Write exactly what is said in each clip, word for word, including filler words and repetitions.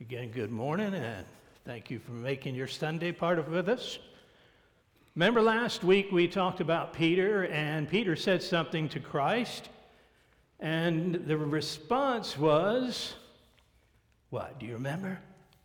Again, good morning, and thank you for making your Sunday part of with us. Remember last week we talked about Peter, and Peter said something to Christ, and the response was, what, do you remember?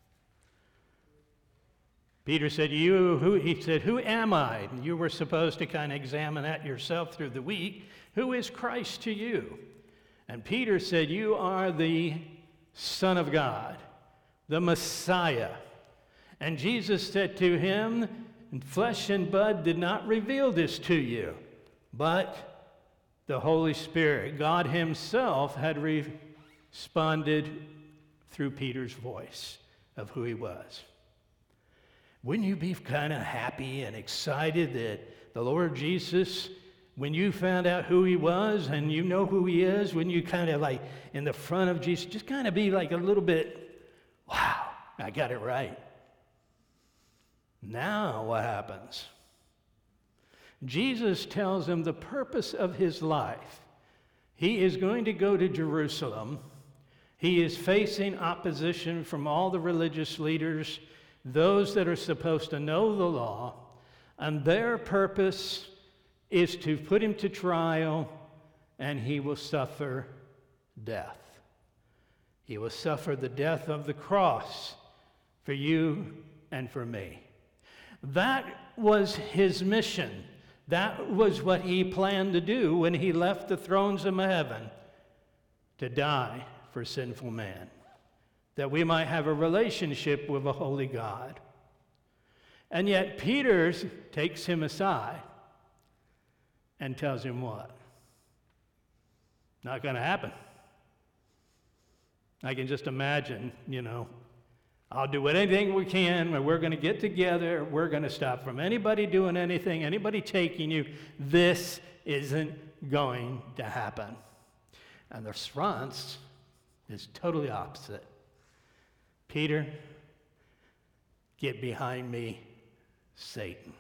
Peter said, "You who?" He said, "Who am I?" And you were supposed to kind of examine that yourself through the week. Who is Christ to you? And Peter said, "You are the Son of God, the Messiah." And Jesus said to him, "Flesh and blood did not reveal this to you, but the Holy Spirit." God himself had responded through Peter's voice of who he was. Wouldn't you be kind of happy and excited that the Lord Jesus, when you found out who he was and you know who he is, wouldn't you kind of like in the front of Jesus, just kind of be like a little bit, wow, I got it right. Now what happens? Jesus tells him the purpose of his life. He is going to go to Jerusalem. He is facing opposition from all the religious leaders, those that are supposed to know the law, and their purpose is to put him to trial, and he will suffer death. He will suffer the death of the cross for you and for me. That was his mission. That was what he planned to do when he left the thrones of heaven, to die for sinful man, that we might have a relationship with a holy God. And yet Peter takes him aside and tells him what? Not going to happen. I can just imagine, you know, I'll do anything we can, and we're going to get together, we're going to stop from anybody doing anything, anybody taking you. This isn't going to happen. And the response is totally opposite. Peter, get behind me, Satan.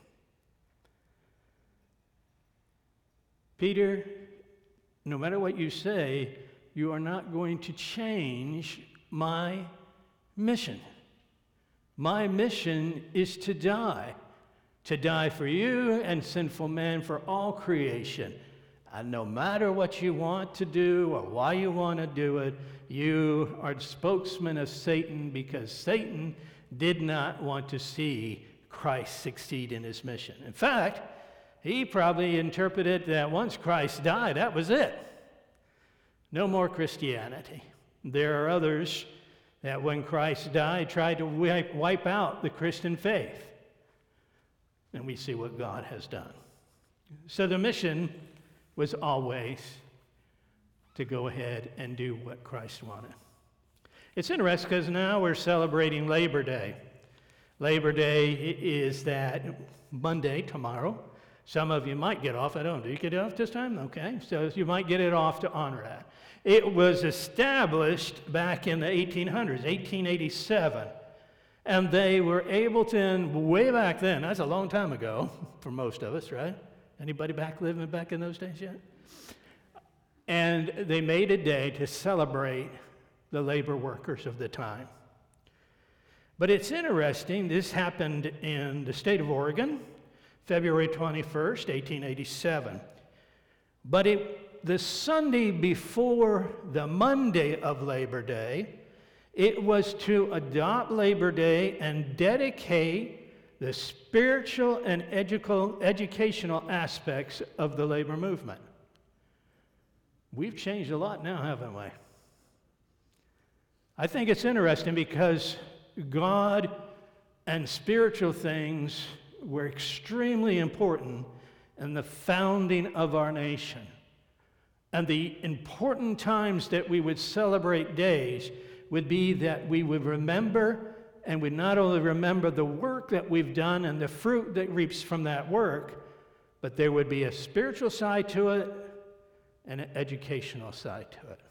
Peter, no matter what you say, you are not going to change my mission. My mission is to die, to die for you and sinful man, for all creation. And no matter what you want to do or why you want to do it, you are the spokesman of Satan, because Satan did not want to see Christ succeed in his mission. In fact, he probably interpreted that once Christ died, that was it. No more Christianity. There are others that when Christ died tried to wipe, wipe out the Christian faith. And we see what God has done. So the mission was always to go ahead and do what Christ wanted. It's interesting because now we're celebrating Labor Day. Labor Day is that Monday, tomorrow. Some of you might get off. I don't know. Do you get off this time? Okay. So you might get it off to honor that. It was established back in the eighteen hundreds, eighteen eighty-seven. And they were able to, and way back then, that's a long time ago for most of us, right? Anybody back living back in those days yet? And they made a day to celebrate the labor workers of the time. But it's interesting, this happened in the state of Oregon, February twenty-first, eighteen eighty-seven. But it, the Sunday before the Monday of Labor Day, it was to adopt Labor Day and dedicate the spiritual and educal, educational aspects of the labor movement. We've changed a lot now, haven't we? I think it's interesting because God and spiritual things were extremely important in the founding of our nation. And the important times that we would celebrate days would be that we would remember, and would not only remember the work that we've done and the fruit that reaps from that work, but there would be a spiritual side to it and an educational side to it.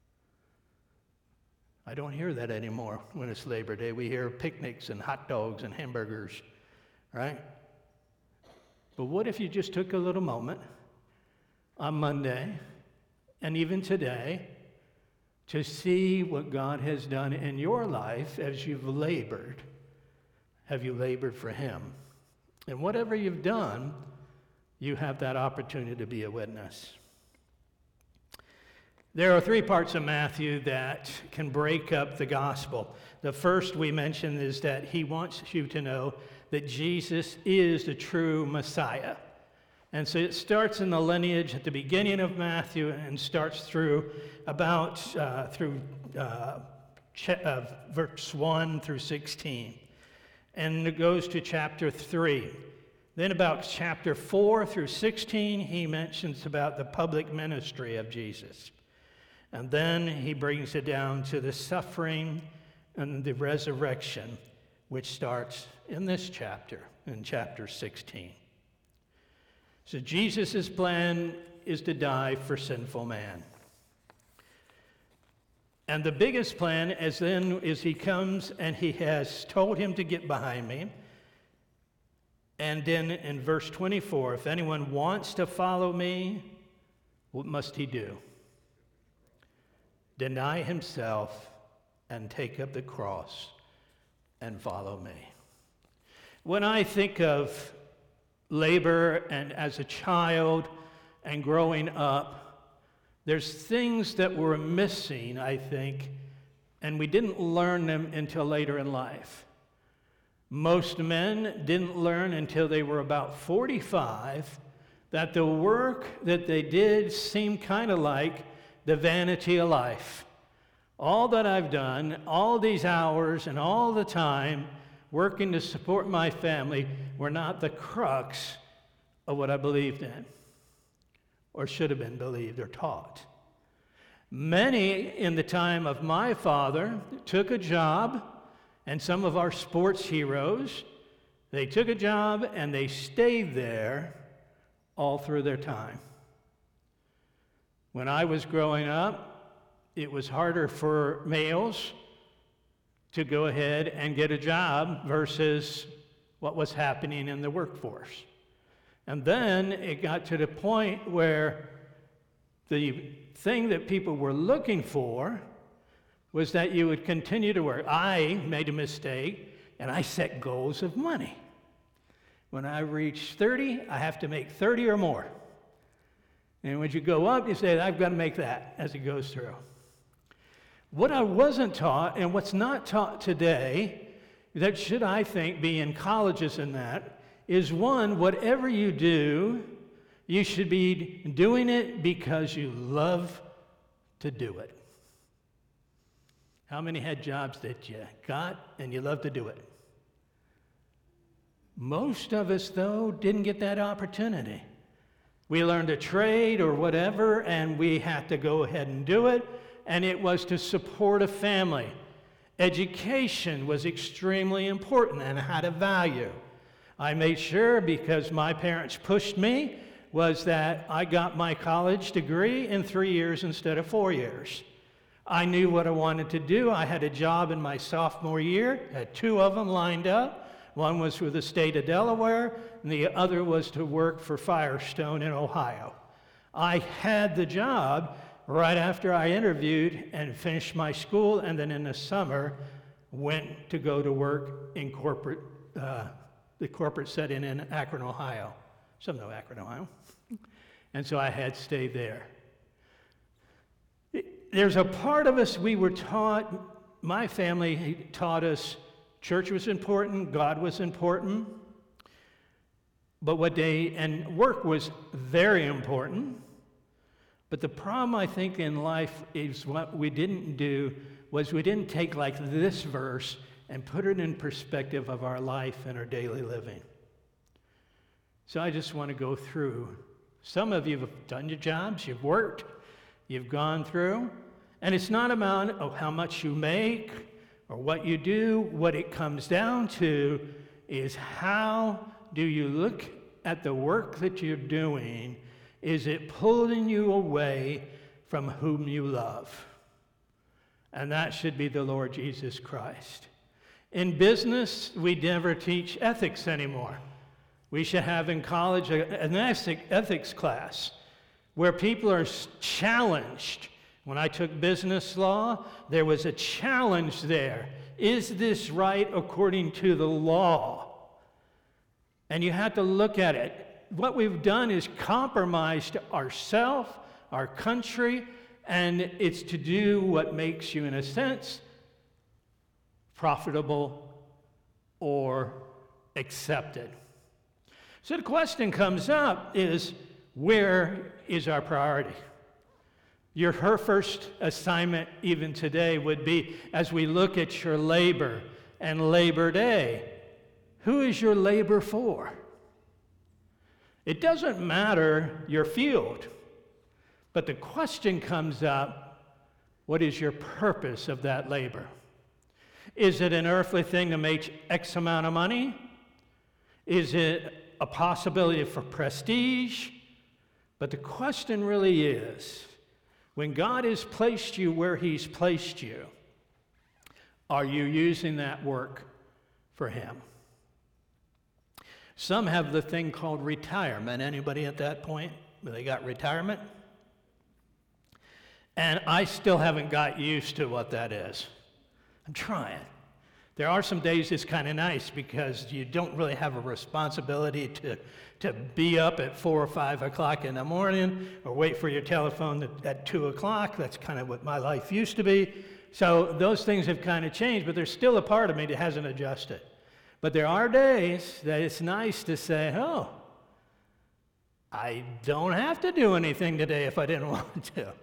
I don't hear that anymore when it's Labor Day. We hear picnics and hot dogs and hamburgers, right? But what if you just took a little moment on Monday, and even today, to see what God has done in your life as you've labored. Have you labored for him? And whatever you've done, you have that opportunity to be a witness. There are three parts of Matthew that can break up the gospel. The first we mentioned is that he wants you to know that Jesus is the true Messiah. And so it starts in the lineage at the beginning of Matthew and starts through about uh, through uh, ch- uh, verse one through sixteen. And it goes to chapter three. Then about chapter four through sixteen, he mentions about the public ministry of Jesus. And then he brings it down to the suffering and the resurrection, which starts in this chapter, in chapter sixteen. So Jesus' plan is to die for sinful man. And the biggest plan is then is he comes and he has told him to get behind me. And then in verse twenty-four, if anyone wants to follow me, what must he do? Deny himself and take up the cross and follow me. When I think of labor and as a child and growing up, there's things that were missing, I think, and we didn't learn them until later in life. Most men didn't learn until they were about forty-five that the work that they did seemed kind of like the vanity of life. All that I've done, all these hours and all the time working to support my family were not the crux of what I believed in or should have been believed or taught. Many in the time of my father took a job, and some of our sports heroes, they took a job and they stayed there all through their time. When I was growing up, it was harder for males to go ahead and get a job versus what was happening in the workforce. And then it got to the point where the thing that people were looking for was that you would continue to work. I made a mistake, and I set goals of money. When I reach thirty, I have to make thirty or more. And when you go up, you say, I've got to make that as it goes through. What I wasn't taught, and what's not taught today, that should, I think, be in colleges and that, is one, whatever you do, you should be doing it because you love to do it. How many had jobs that you got and you love to do it? Most of us, though, didn't get that opportunity. We learned a trade or whatever, and we had to go ahead and do it, and it was to support a family. Education was extremely important and had a value. I made sure, because my parents pushed me, was that I got my college degree in three years instead of four years. I knew what I wanted to do. I had a job in my sophomore year, had two of them lined up. One was with the state of Delaware, and the other was to work for Firestone in Ohio. I had the job right after I interviewed and finished my school, and then in the summer went to go to work in corporate, uh, the corporate setting in Akron, Ohio. Some know Akron, Ohio. And so I had stayed there. There's a part of us we were taught, my family taught us church was important, God was important, but what they, and work was very important. But the problem, I think, in life is what we didn't do was we didn't take like this verse and put it in perspective of our life and our daily living. So I just want to go through. Some of you have done your jobs, you've worked, you've gone through, and it's not about oh, how much you make or what you do. What it comes down to is how do you look at the work that you're doing? Is it pulling you away from whom you love? And that should be the Lord Jesus Christ. In business, we never teach ethics anymore. We should have in college an ethics class where people are challenged When I took business law, there was a challenge there. Is this right according to the law? And you had to look at it. What we've done is compromised ourselves, our country, and it's to do what makes you, in a sense, profitable or accepted. So the question comes up is, where is our priority? Your her first assignment even today would be, as we look at your labor and Labor Day, who is your labor for? It doesn't matter your field, but the question comes up, what is your purpose of that labor? Is it an earthly thing to make X amount of money? Is it a possibility for prestige? But the question really is, when God has placed you where He's placed you, are you using that work for Him? Some have the thing called retirement. Anybody at that point where they got retirement? And I still haven't got used to what that is. I'm trying. There are some days it's kind of nice because you don't really have a responsibility to, to be up at four or five o'clock in the morning or wait for your telephone at, at two o'clock. That's kind of what my life used to be. So those things have kind of changed, but there's still a part of me that hasn't adjusted. But there are days that it's nice to say, oh, I don't have to do anything today if I didn't want to.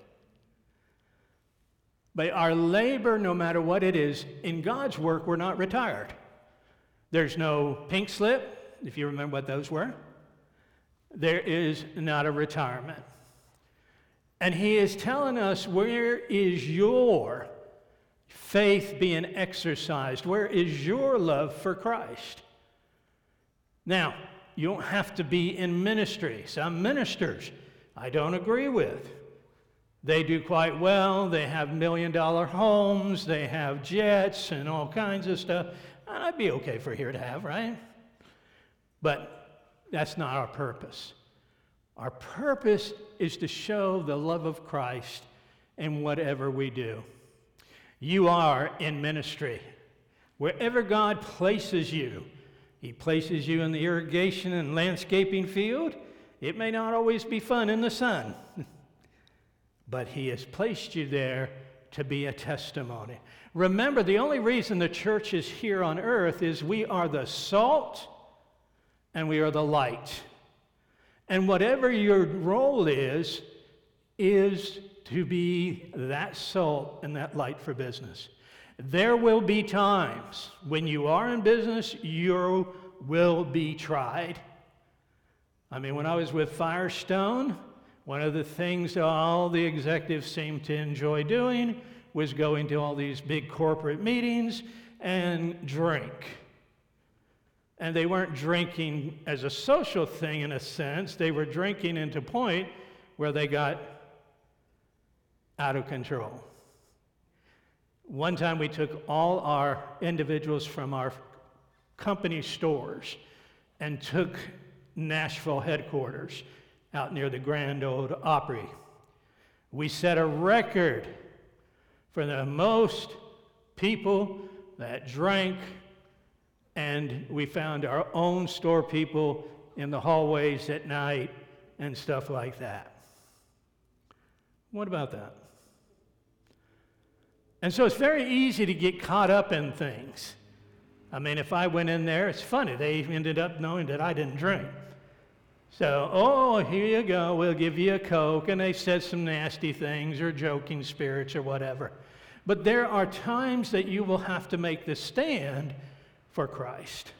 But our labor, no matter what it is, in God's work, we're not retired. There's no pink slip, if you remember what those were. There is not a retirement. And He is telling us, where is your faith being exercised? Where is your love for Christ? Now, you don't have to be in ministry. Some ministers I don't agree with. They do quite well. They have million-dollar homes. They have jets and all kinds of stuff. And I'd be okay for here to have, right? But that's not our purpose. Our purpose is to show the love of Christ in whatever we do. You are in ministry. Wherever God places you, He places you in the irrigation and landscaping field. It may not always be fun in the sun. But He has placed you there to be a testimony. Remember, the only reason the church is here on earth is we are the salt and we are the light. And whatever your role is, is to be that salt and that light for business. There will be times when you are in business, you will be tried. I mean, when I was with Firestone, one of the things that all the executives seemed to enjoy doing was going to all these big corporate meetings and drink. And they weren't drinking as a social thing in a sense. They were drinking into a point where they got out of control. One time we took all our individuals from our company stores and took Nashville headquarters out near the Grand Ole Opry. We set a record for the most people that drank, and we found our own store people in the hallways at night and stuff like that. What about that? And so it's very easy to get caught up in things. I mean, if I went in there, it's funny, they ended up knowing that I didn't drink. So, oh, here you go, we'll give you a Coke, and they said some nasty things or joking spirits or whatever. But there are times that you will have to make the stand for Christ.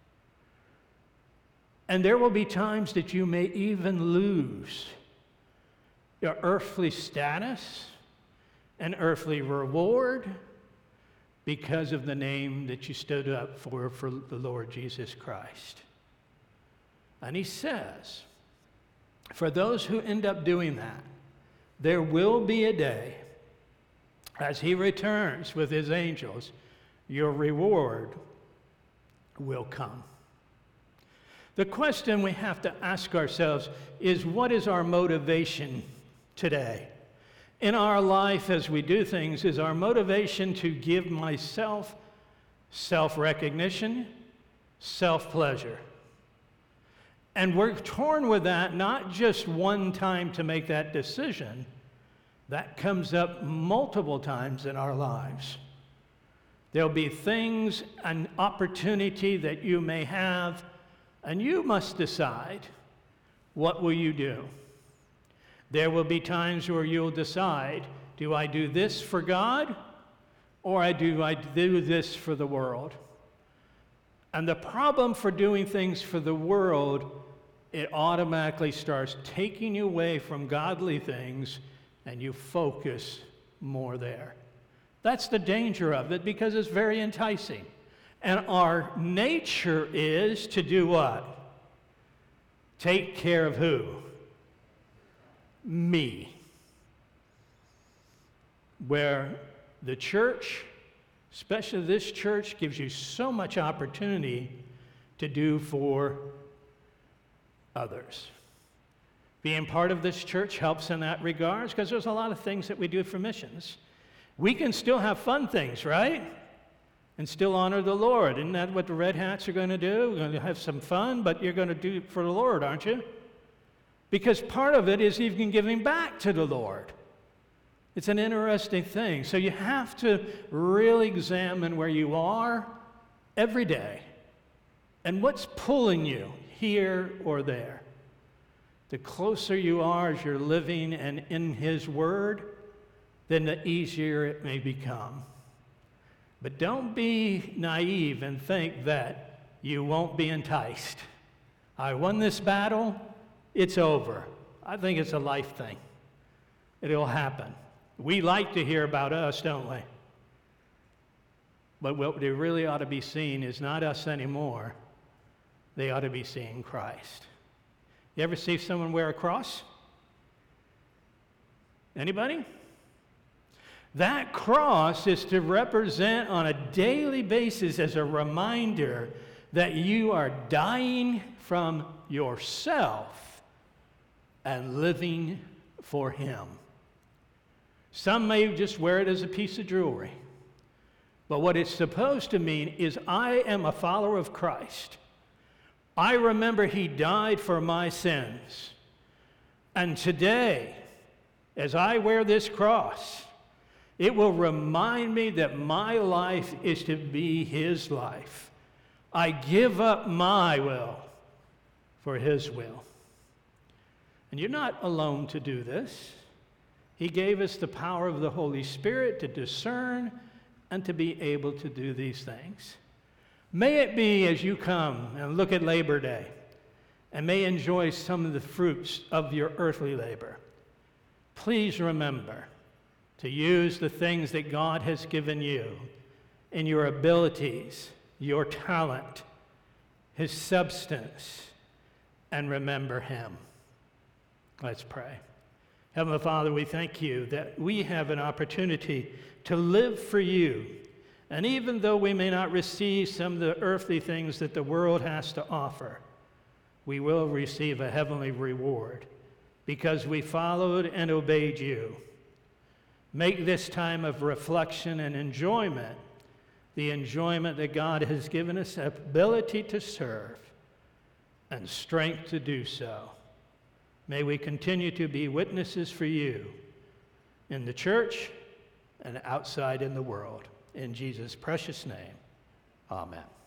And there will be times that you may even lose your earthly status and earthly reward because of the name that you stood up for, for the Lord Jesus Christ. And He says, for those who end up doing that, there will be a day, as He returns with His angels, your reward will come. The question we have to ask ourselves is, what is our motivation today? in our life as we do things is our motivation to give myself self-recognition, self-pleasure. And we're torn with that, not just one time to make that decision. That comes up multiple times in our lives. There'll be things, an opportunity that you may have, and you must decide, what will you do? There will be times where you'll decide, do I do this for God, or I do I do this for the world? And the problem for doing things for the world, it automatically starts taking you away from godly things, and you focus more there. That's the danger of it, because it's very enticing. And our nature is to do what? Take care of who? Me. Where the church, especially this church, gives you so much opportunity to do for others. Being part of this church helps in that regard, because there's a lot of things that we do for missions. We can still have fun things, right? And still honor the Lord. Isn't that what the Red Hats are going to do? We're going to have some fun, but you're going to do it for the Lord, aren't you? Because part of it is even giving back to the Lord. It's an interesting thing. So you have to really examine where you are every day and what's pulling you here or there. The closer you are as you're living and in His Word, then the easier it may become. But don't be naive and think that you won't be enticed. I won this battle, it's over. I think it's a life thing. It'll happen. We like to hear about us, don't we? But what they really ought to be seeing is not us anymore. They ought to be seeing Christ. You ever see someone wear a cross? Anybody? That cross is to represent on a daily basis as a reminder that you are dying from yourself and living for Him. Some may just wear it as a piece of jewelry. But what it's supposed to mean is I am a follower of Christ. I remember He died for my sins. And today, as I wear this cross, it will remind me that my life is to be His life. I give up my will for His will. And you're not alone to do this. He gave us the power of the Holy Spirit to discern and to be able to do these things. May it be as you come and look at Labor Day and may enjoy some of the fruits of your earthly labor. Please remember to use the things that God has given you in your abilities, your talent, His substance, and remember Him. Let's pray. Heavenly Father, we thank You that we have an opportunity to live for You. And even though we may not receive some of the earthly things that the world has to offer, we will receive a heavenly reward because we followed and obeyed You. Make this time of reflection and enjoyment the enjoyment that God has given us, ability to serve and strength to do so. May we continue to be witnesses for You in the church and outside in the world. In Jesus' precious name, amen.